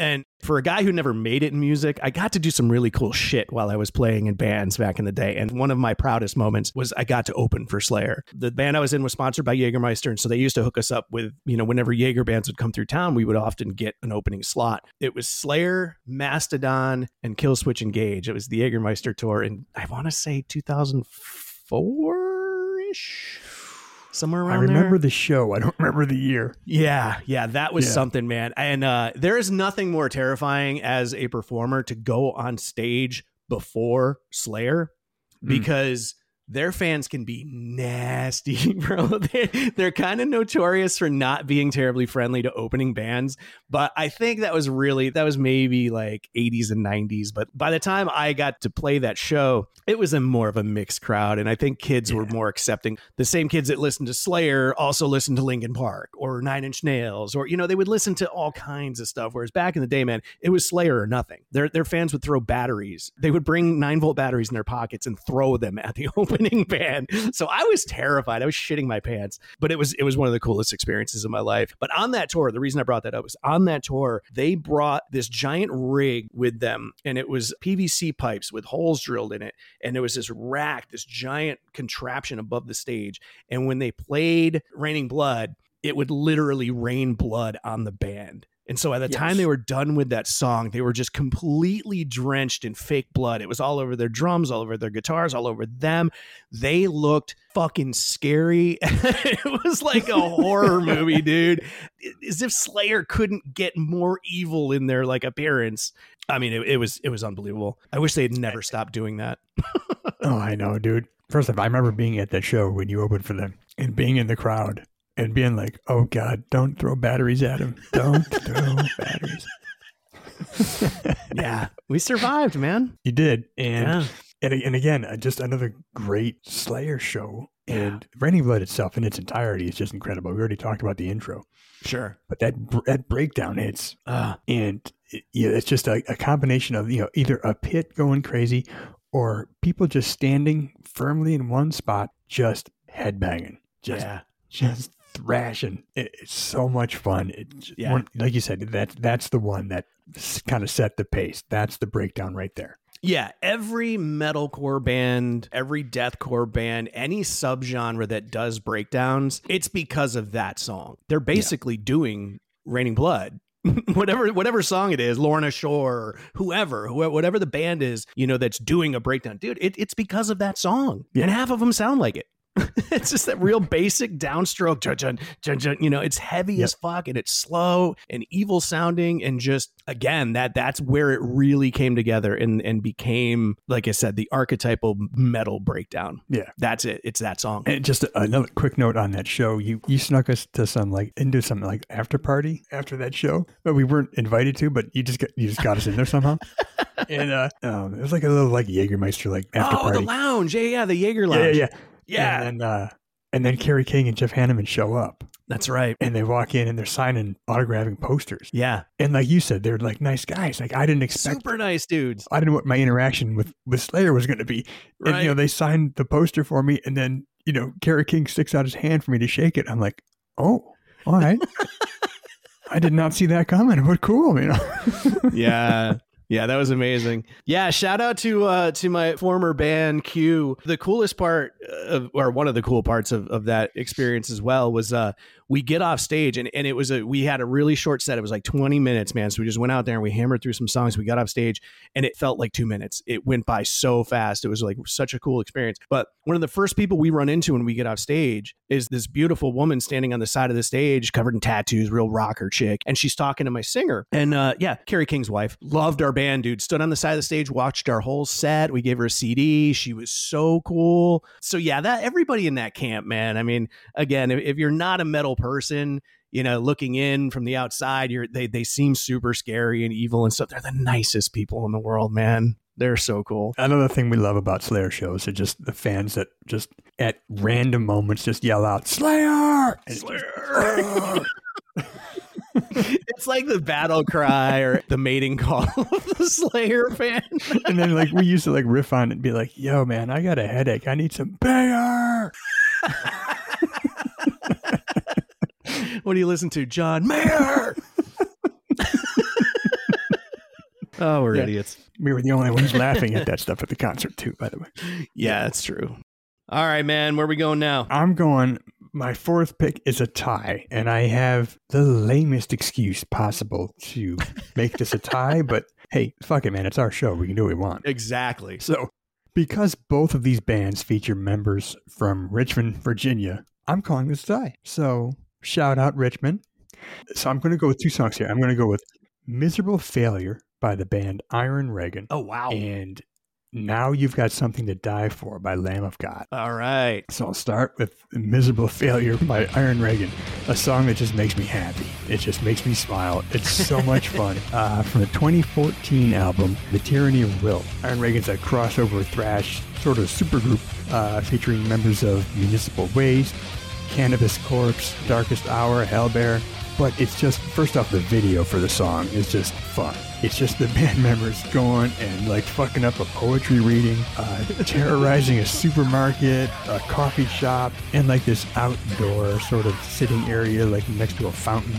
for a guy who never made it in music, I got to do some really cool shit while I was playing in bands back in the day. And one of my proudest moments was I got to open for Slayer. The band I was in was sponsored by Jägermeister. And so they used to hook us up with, you know, whenever Jaeger bands would come through town, we would often get an opening slot. It was Slayer, Mastodon, and Killswitch Engage. It was the Jägermeister tour in, I want to say two thousand four-ish. Somewhere around I remember there. the show. I don't remember the year. Yeah, yeah, that was Yeah. something, man. And uh, there is nothing more terrifying as a performer to go on stage before Slayer because their fans can be nasty, bro. They're, they're kind of notorious for not being terribly friendly to opening bands. But I think that was really, that was maybe like eighties and nineties. But by the time I got to play that show, it was a more of a mixed crowd. And I think kids yeah. were more accepting. The same kids that listened to Slayer also listened to Linkin Park or Nine Inch Nails, or, you know, they would listen to all kinds of stuff. Whereas back in the day, man, it was Slayer or nothing. Their, their fans would throw batteries. They would bring nine volt batteries in their pockets and throw them at the opening band. So I was terrified. I was shitting my pants, but it was, it was one of the coolest experiences of my life. But on that tour, the reason I brought that up was on that tour, they brought this giant rig with them, and it was P V C pipes with holes drilled in it. And there was this rack, this giant contraption above the stage. And when they played Raining Blood, it would literally rain blood on the band. And so by the yes. time they were done with that song, they were just completely drenched in fake blood. It was all over their drums, all over their guitars, all over them. They looked fucking scary. It was like a horror movie, dude. As if Slayer couldn't get more evil in their like appearance. I mean, it, it was it was unbelievable. I wish they'd never stopped doing that. Oh, I know, dude. First off, I remember being at that show when you opened for them and being in the crowd. And being like, oh, God, don't throw batteries at him. Don't throw batteries. Yeah, we survived, man. You did. And, yeah. and and again, just another great Slayer show. And yeah. Raining Blood itself in its entirety is just incredible. We already talked about the intro. Sure. But that that breakdown hits. Uh, and it, yeah, it's just a, a combination of, you know, either a pit going crazy or people just standing firmly in one spot, just headbanging. Just, yeah. just thrashing. It, it's so much fun. It, yeah. one, like you said, that that's the one that kind of set the pace. That's the breakdown right there. Yeah, every metalcore band, every deathcore band, any subgenre that does breakdowns, it's because of that song. They're basically yeah. doing Raining Blood. whatever whatever song it is, Lorna Shore, or whoever, whoever, whatever the band is, you know, that's doing a breakdown. Dude, it, it's because of that song. Yeah. And half of them sound like it. It's just that real basic downstroke, jun, jun, jun, jun, you know, it's heavy yep. as fuck, and it's slow and evil sounding, and just again that that's where it really came together and and became, like I said, the archetypal metal breakdown. Yeah, that's it. It's that song. And just another quick note on that show, you you snuck us to some like into some like after party after that show, but we weren't invited to, but you just got you just got us in there somehow. And uh, um, it was like a little like Jägermeister like after oh, party. Oh, the lounge, yeah, yeah, the Jaeger lounge, yeah, yeah. yeah. Yeah, and then, uh, and then Kerry King and Jeff Hanneman show up. That's right. And they walk in and they're signing, autographing posters. Yeah. And like you said, they're like nice guys. Like I didn't expect. Super nice dudes. I didn't know what my interaction with, with Slayer was going to be. Right. And, you know, they signed the poster for me. And then, you know, Kerry King sticks out his hand for me to shake it. I'm like, oh, all right. I did not see that coming. But cool, you know? Yeah. Yeah, that was amazing. Yeah, shout out to uh, to my former band Q. The coolest part, of, or one of the cool parts of, of that experience as well, was uh, we get off stage and, and it was a we had a really short set. It was like twenty minutes, man. So we just went out there and we hammered through some songs. We got off stage and it felt like two minutes. It went by so fast. It was like such a cool experience. But one of the first people we run into when we get off stage is this beautiful woman standing on the side of the stage, covered in tattoos, real rocker chick, and she's talking to my singer. And uh, yeah, Kerry King's wife, loved our band. Band, dude, stood on the side of the stage, watched our whole set. We gave her a C D. She was so cool. So yeah, that everybody in that camp, man. I mean, again, if, if you're not a metal person, you know, looking in from the outside, you're they they seem super scary and evil and stuff. They're the nicest people in the world, man. They're so cool. Another thing we love about Slayer shows are just the fans that just at random moments just yell out, Slayer! Slayer! It's like the battle cry or the mating call of the Slayer fan. And then like we used to like riff on it and be like, yo, man, I got a headache. I need some Bayer. What do you listen to? John Mayer. Oh, we're yeah. idiots. We were the only ones laughing at that stuff at the concert too, by the way. Yeah, that's true. All right, man. Where are we going now? I'm going, my fourth pick is a tie, and I have the lamest excuse possible to make this a tie, but hey, fuck it, man. It's our show. We can do what we want. Exactly. So, because both of these bands feature members from Richmond, Virginia, I'm calling this a tie. So, shout out Richmond. So, I'm going to go with two songs here. I'm going to go with Miserable Failure by the band Iron Reagan. Oh, wow. And Now You've Got Something to Die For by Lamb of God. All right. So I'll start with Miserable Failure by Iron Reagan, a song that just makes me happy. It just makes me smile. It's so much fun. Uh, from the twenty fourteen album, The Tyranny of Will. Iron Reagan's a crossover thrash sort of supergroup uh, featuring members of Municipal Waste, Cannabis Corpse, Darkest Hour, Hellbear. But it's just, first off, the video for the song is just fun. It's just the band members going and like fucking up a poetry reading, uh, terrorizing a supermarket, a coffee shop, and like this outdoor sort of sitting area like next to a fountain.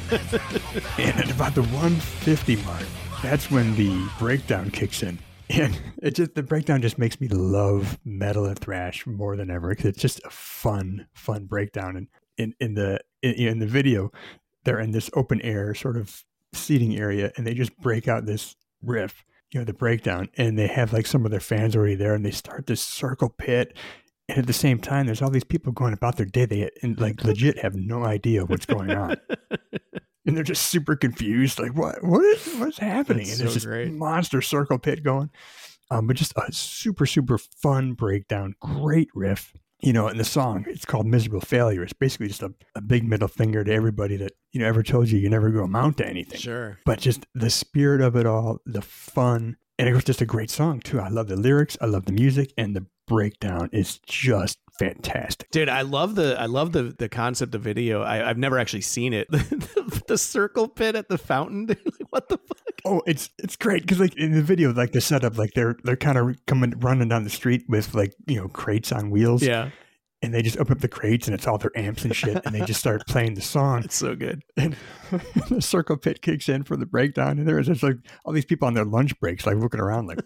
And at about the one fifty mark, that's when the breakdown kicks in. And it just, the breakdown just makes me love metal and thrash more than ever because it's just a fun, fun breakdown. And in, in the in, in the video, they're in this open air sort of seating area, and they just break out this riff, you know, the breakdown, and they have like some of their fans already there, and they start this circle pit. And at the same time, there's all these people going about their day. They and like legit have no idea what's going on. And they're just super confused. Like, what, what is, what's happening? That's and there's so this great. monster circle pit going. Um, but just a super, super fun breakdown. Great riff. You know, in the song, it's called Miserable Failure. It's basically just a, a big middle finger to everybody that, you know, ever told you you never go amount to anything. Sure. But just the spirit of it all, the fun. And it was just a great song, too. I love the lyrics. I love the music. And the breakdown is just fantastic. Dude, I love the I love the the concept of video. I, I've never actually seen it. the, the circle pit at the fountain. Dude, like, what the fuck? Oh, it's it's great because like in the video, like the setup, like they're they're kind of coming running down the street with like, you know, crates on wheels. Yeah. And they just open up the crates and it's all their amps and shit. And they just start playing the song. It's so good. And the circle pit kicks in for the breakdown. And there's just like all these people on their lunch breaks, like looking around like,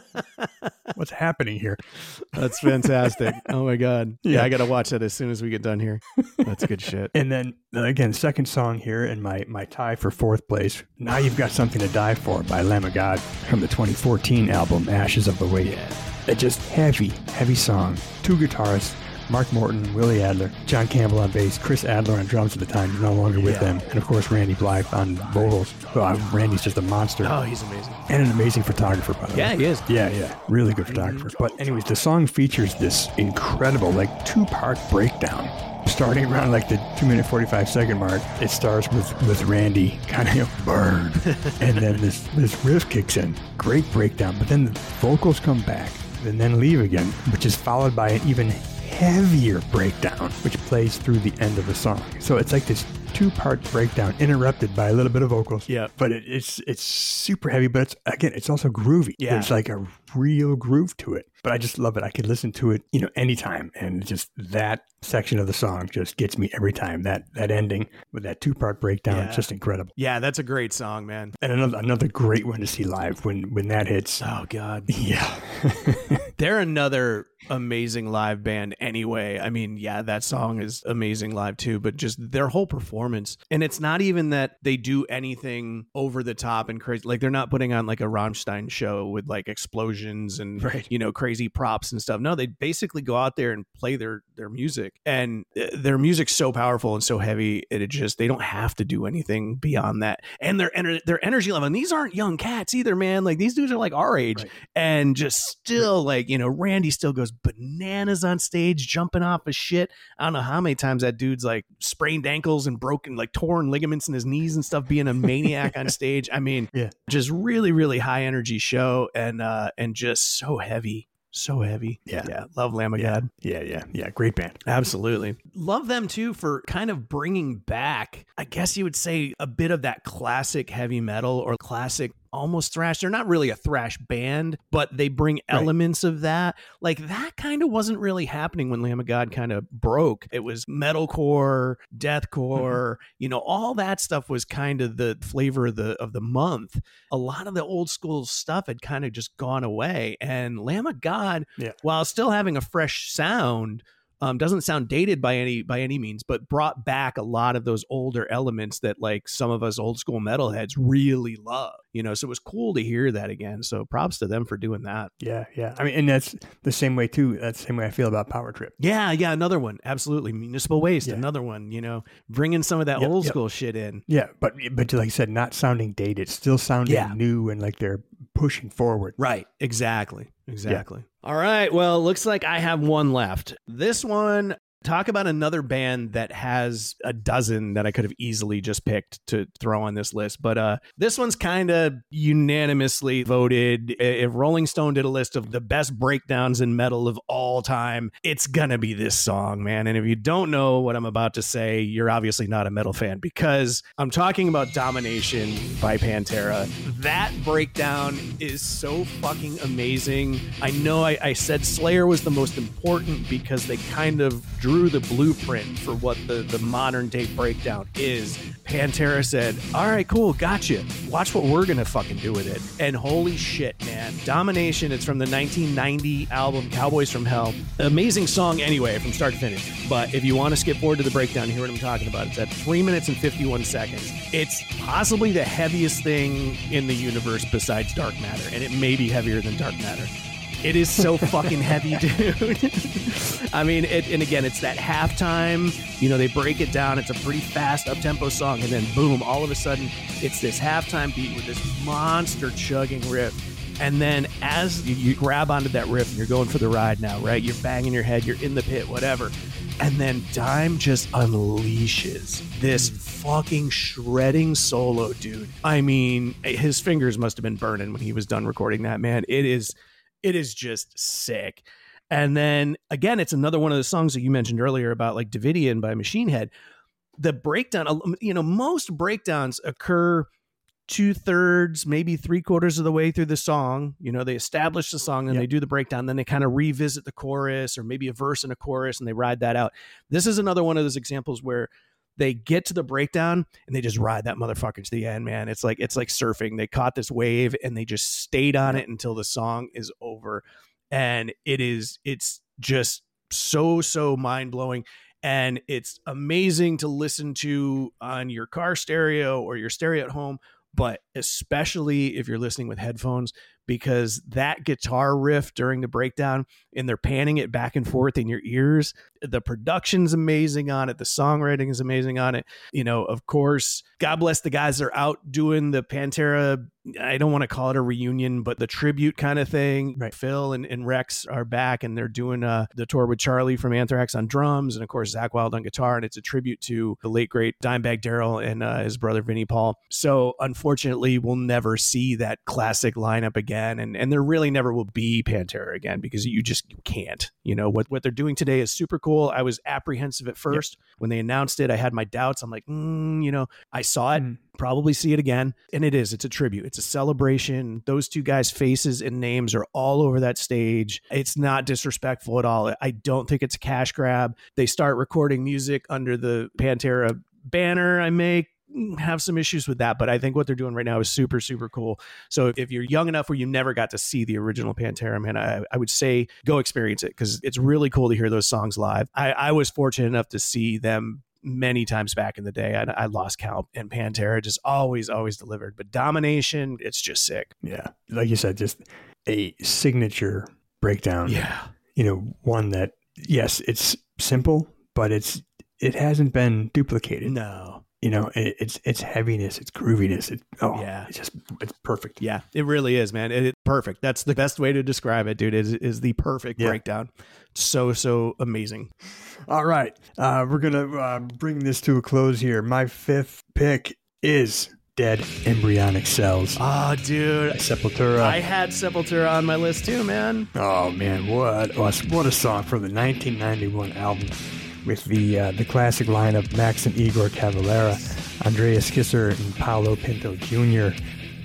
what's happening here? That's fantastic. Oh my God. Yeah, Yeah. I got to watch that as soon as we get done here. That's good shit. And then again, second song here in my, my tie for fourth place. Now You've Got Something to Die For by Lamb of God from the twenty fourteen album, Ashes of the Way. Yeah. It's just heavy, heavy song. Two guitarists. Mark Morton, Willie Adler, John Campbell on bass, Chris Adler on drums at the time, he's no longer with Yeah. them, and of course Randy Blythe on vocals. Well, Randy's just a monster. Oh, he's amazing. And an amazing photographer, by the Yeah, way. he is. Yeah, yeah. Really good photographer. But anyways, the song features this incredible, like, two-part breakdown. Starting around, like, the two minute, forty-five second mark, it starts with, with Randy kind of, you know, burn. And then this, this riff kicks in. Great breakdown. But then the vocals come back and then leave again, which is followed by an even heavier breakdown, which plays through the end of the song. So it's like this two-part breakdown interrupted by a little bit of vocals. Yeah. But it, it's it's super heavy, but it's again, it's also groovy. Yeah. There's like a real groove to it. But I just love it. I could listen to it, you know, anytime. And just that section of the song just gets me every time. That that ending with that two-part breakdown, Yeah. it's just incredible. Yeah, that's a great song, man. And another another great one to see live when when that hits. Oh God. Yeah. They're another amazing live band anyway. I mean, yeah, that song is amazing live too, but just their whole performance. And it's not even that they do anything over the top and crazy. Like they're not putting on like a Rammstein show with like explosions and, Right. you know, crazy props and stuff. No, they basically go out there and play their, their music, and uh, their music's so powerful and so heavy. It, it just, they don't have to do anything beyond that. And their, ener- their energy level, and these aren't young cats either, man. Like these dudes are like our age. Right. And just still like, you know, Randy still goes bananas on stage, jumping off of shit. I don't know how many times that dude's like sprained ankles and broken, like torn ligaments in his knees and stuff, being a maniac on stage. I mean, Yeah. just really, really high energy show, and, uh, and just so heavy, so heavy. Yeah. Yeah. Love Lamb of Yeah. God. Yeah, yeah, yeah. Great band. Absolutely. Love them too for kind of bringing back, I guess you would say, a bit of that classic heavy metal or classic almost thrash. They're not really a thrash band, but they bring elements right. of that. Like that kind of wasn't really happening when Lamb of God kind of broke. It was metalcore, deathcore, mm-hmm. you know, all that stuff was kind of the flavor of the of the month. A lot of the old school stuff had kind of just gone away, and Lamb of God, yeah. while still having a fresh sound, Um, doesn't sound dated by any by any means, but brought back a lot of those older elements that like some of us old school metalheads really love, you know. So it was cool to hear that again. So props to them for doing that. Yeah, yeah. I mean, and that's the same way too. That's the same way I feel about Power Trip. Yeah, yeah. Another one, absolutely. Municipal Waste, yeah. another one. You know, bringing some of that yep, old yep. school shit in. Yeah, but but like I said, not sounding dated, still sounding yeah. new and like they're pushing forward. Right. Exactly. Exactly. Yeah. All right. Well, looks like I have one left. This one, talk about another band that has a dozen that I could have easily just picked to throw on this list. But uh, this one's kind of unanimously voted. If Rolling Stone did a list of the best breakdowns in metal of all time, it's going to be this song, man. And if you don't know what I'm about to say, you're obviously not a metal fan, because I'm talking about Domination by Pantera. That breakdown is so fucking amazing. I know I, I said Slayer was the most important because they kind of drew the blueprint for what the, the modern day breakdown is. Pantera said, all right, cool, gotcha. Watch what we're gonna fucking do with it. And holy shit, man. Domination, it's from the nineteen ninety album Cowboys from Hell. Amazing song anyway, from start to finish. But if you want to skip forward to the breakdown and hear what I'm talking about, it's at three minutes and fifty-one seconds. It's possibly the heaviest thing in the universe besides Dark Matter, and it may be heavier than Dark Matter. It is so fucking heavy, dude. I mean, it, and again, it's that halftime, you know, they break it down. It's a pretty fast up-tempo song. And then boom, all of a sudden it's this halftime beat with this monster chugging riff. And then as you, you grab onto that riff and you're going for the ride now, right? You're banging your head, you're in the pit, whatever. And then Dime just unleashes this fucking shredding solo, dude. I mean, his fingers must have been burning when he was done recording that, man. It is... It is just sick. And then again, it's another one of the songs that you mentioned earlier about like Davidian by Machine Head. The breakdown, you know, most breakdowns occur two thirds, maybe three quarters of the way through the song. You know, they establish the song and yep. they do the breakdown. Then they kind of revisit the chorus or maybe a verse and a chorus and they ride that out. This is another one of those examples where they get to the breakdown and they just ride that motherfucker to the end, man. It's like it's like surfing. They caught this wave and they just stayed on it until the song is over. And it is it's just so, so mind-blowing. And it's amazing to listen to on your car stereo or your stereo at home, but especially if you're listening with headphones, because that guitar riff during the breakdown and they're panning it back and forth in your ears. The production's amazing on it. The songwriting is amazing on it. You know, of course, God bless the guys that are out doing the Pantera. I don't want to call it a reunion, but the tribute kind of thing. Right. Phil and, and Rex are back and they're doing uh, the tour with Charlie from Anthrax on drums. And of course, Zakk Wylde on guitar. And it's a tribute to the late, great Dimebag Darrell and uh, his brother, Vinnie Paul. So unfortunately, we'll never see that classic lineup again. And, and there really never will be Pantera again because you just you can't. You know, what, what they're doing today is super cool. I was apprehensive at first. Yep. When they announced it, I had my doubts. I'm like, mm, you know, I saw it. Mm. Probably see it again. And it is. It's a tribute. It's a celebration. Those two guys' faces and names are all over that stage. It's not disrespectful at all. I don't think it's a cash grab. They start recording music under the Pantera banner. I may have some issues with that, but I think what they're doing right now is super, super cool. So if you're young enough where you never got to see the original Pantera, man, I, I would say go experience it because it's really cool to hear those songs live. I, I was fortunate enough to see them many times back in the day. I, I lost count, and Pantera just always, always delivered. But Domination, it's just sick. Yeah. Like you said, just a signature breakdown. Yeah. You know, one that, yes, it's simple, but it's it hasn't been duplicated. No. You know, it, it's it's heaviness, it's grooviness. It, oh, yeah. It's just, it's perfect. Yeah, it really is, man. It, it's perfect. That's the best way to describe it, dude, is, is the perfect yeah. breakdown. So, so amazing. All right. Uh, we're going to uh, bring this to a close here. My fifth pick is Dead Embryonic Cells. Oh, dude. Sepultura. I had Sepultura on my list too, man. Oh, man. What, what a song from the nineteen ninety-one album. With the uh, the classic lineup, Max and Igor Cavalera, Andreas Kisser, and Paolo Pinto Junior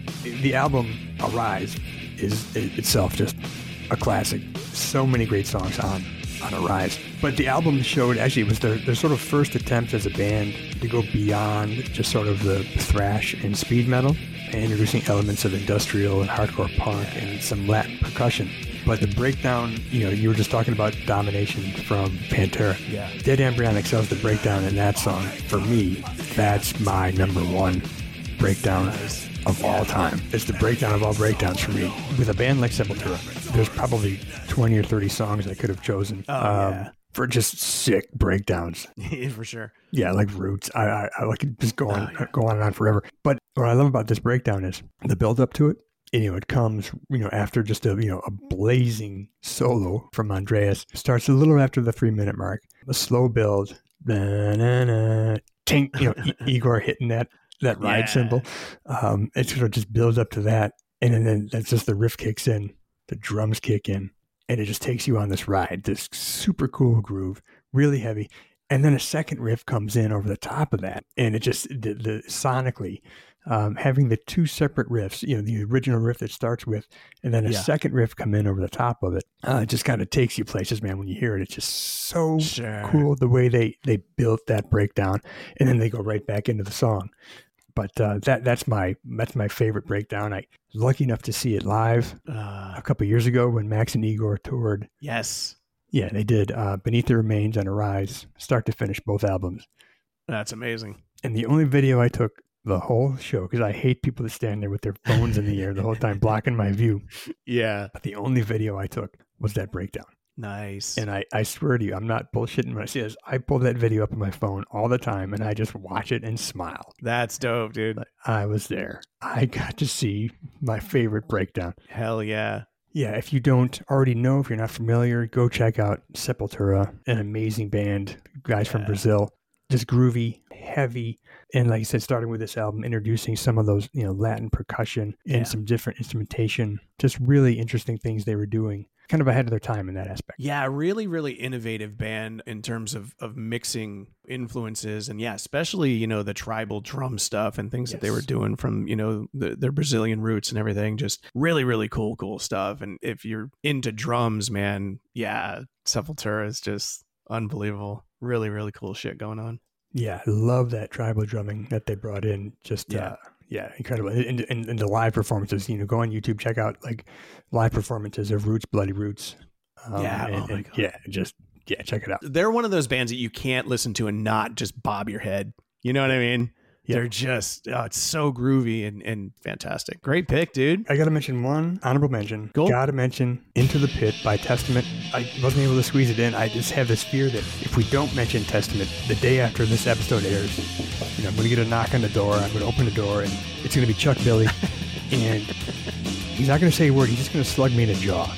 the album Arise is itself just a classic. So many great songs on on Arise. But the album showed, actually, it was their, their sort of first attempt as a band to go beyond just sort of the thrash and speed metal, and introducing elements of industrial and hardcore punk and some Latin percussion. But the breakdown, you know, you were just talking about Domination from Pantera. Yeah. Dead Embryonic Cells, the breakdown in that song, for me, that's my number one breakdown Nice. of all time. It's the breakdown of all breakdowns for me. With a band like Sepultura, there's probably twenty or thirty songs I could have chosen Oh, um, yeah. for just sick breakdowns. For sure. Yeah, like Roots. I, I, I like it just go on, Oh, yeah. go on and on forever. But what I love about this breakdown is the build up to it. And, you know, it comes, you know, after just a, you know, a blazing solo from Andreas. Starts a little after the three minute mark. A slow build. Da-na-na, tink, you know, I- Igor hitting that, that ride Yeah. cymbal. Um, it sort of just builds up to that. And then, then that's just the riff kicks in. The drums kick in. And it just takes you on this ride. This super cool groove. Really heavy. And then a second riff comes in over the top of that. And it just, the, the sonically, um, having the two separate riffs, you know, the original riff that starts with, and then a Yeah. second riff come in over the top of it. Uh, it just kind of takes you places, man. When you hear it, it's just so Sure. cool the way they, they built that breakdown. And then they go right back into the song. But uh, that that's my that's my favorite breakdown. I was lucky enough to see it live Uh, a couple of years ago when Max and Igor toured. yes. Yeah, they did uh, Beneath the Remains and Arise, start to finish, both albums. That's amazing. And the only video I took the whole show, because I hate people that stand there with their phones in the air the whole time, blocking my view. Yeah. But the only video I took was that breakdown. Nice. And I, I swear to you, I'm not bullshitting when I say this. I pull that video up on my phone all the time, and I just watch it and smile. That's dope, dude. Like, I was there. I got to see my favorite breakdown. Hell yeah. Yeah, if you don't already know, if you're not familiar, go check out Sepultura, an amazing band, guys from Yeah. Brazil. Just groovy, heavy, and like I said, starting with this album, introducing some of those, you know, Latin percussion and Yeah. some different instrumentation. Just really interesting things they were doing. Kind of ahead of their time in that aspect. Yeah, really, really innovative band in terms of of mixing influences, and yeah, especially you know the tribal drum stuff and things that they Yes. were doing from you know the, their Brazilian roots and everything. Just really, really cool, cool stuff. And if you're into drums, man, yeah, Sepultura is just unbelievable. Really, really cool shit going on. Yeah, I love that tribal drumming that they brought in. Just Yeah. uh, yeah, incredible. And, and, and the live performances, you know, go on YouTube, check out like live performances of Roots, Bloody Roots. Um, Yeah, and, oh my and, God. yeah, just yeah, check it out. They're one of those bands that you can't listen to and not just bob your head. You know what I mean? Yeah. They're just, oh, it's so groovy and, and fantastic. Great pick, dude. I got to mention one honorable mention. Cool. Got to mention Into the Pit by Testament. I wasn't able to squeeze it in. I just have this fear that if we don't mention Testament the day after this episode airs, you know, I'm going to get a knock on the door. I'm going to open the door, and it's going to be Chuck Billy, and he's not going to say a word. He's just going to slug me in the jaw.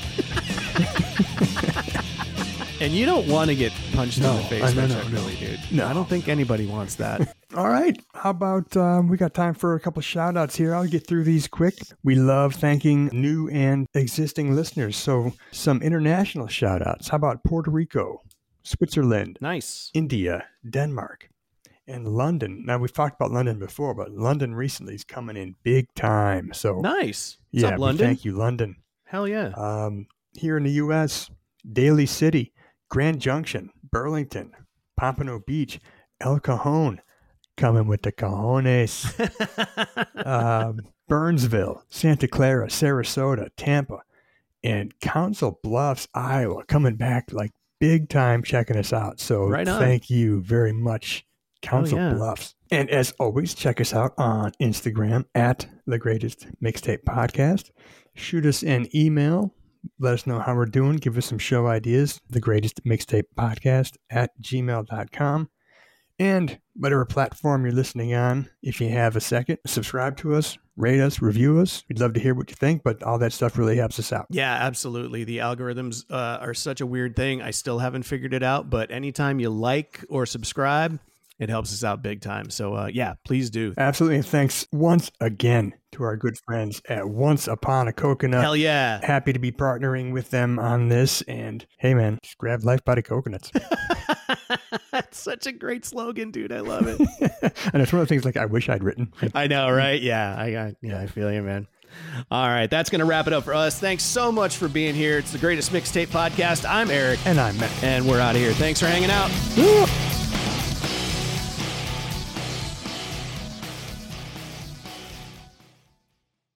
And you don't want to get punched No, in the face I- by no, Chuck no, Billy, dude. No. I don't think anybody wants that. All right. How about um, we got time for a couple shout outs here? I'll get through these quick. We love thanking new and existing listeners. So some international shout outs. How about Puerto Rico, Switzerland, Nice. India, Denmark, and London? Now, we've talked about London before, but London recently is coming in big time. So Nice. What's yeah, up, we London? thank you, London. Hell yeah. Um, here in the U S, Daly City, Grand Junction, Burlington, Pompano Beach, El Cajon, coming with the cojones. um, Burnsville, Santa Clara, Sarasota, Tampa, and Council Bluffs, Iowa, coming back like big time checking us out. So Right on. thank you very much, Council yeah. Bluffs. And as always, check us out on Instagram at The Greatest Mixtape Podcast. Shoot us an email. Let us know how we're doing. Give us some show ideas. The Greatest Mixtape Podcast at gmail dot com. And whatever platform you're listening on, if you have a second, subscribe to us, rate us, review us. We'd love to hear what you think, but all that stuff really helps us out. Yeah, absolutely. The algorithms uh, are such a weird thing. I still haven't figured it out, but anytime you like or subscribe, it helps us out big time. So uh, yeah, please do. Absolutely. And thanks once again to our good friends at Once Upon a Coconut. Hell yeah. Happy to be partnering with them on this. And hey, man, just grab life by the coconuts. Such a great slogan, dude. I love it. And it's one of the things like I wish I'd written. I know, right? Yeah, I got. Yeah, I feel you, man. All right, that's going to wrap it up for us. Thanks so much for being here. It's the Greatest Mixtape Podcast. I'm Eric. And I'm Matt. And we're out of here. Thanks for hanging out.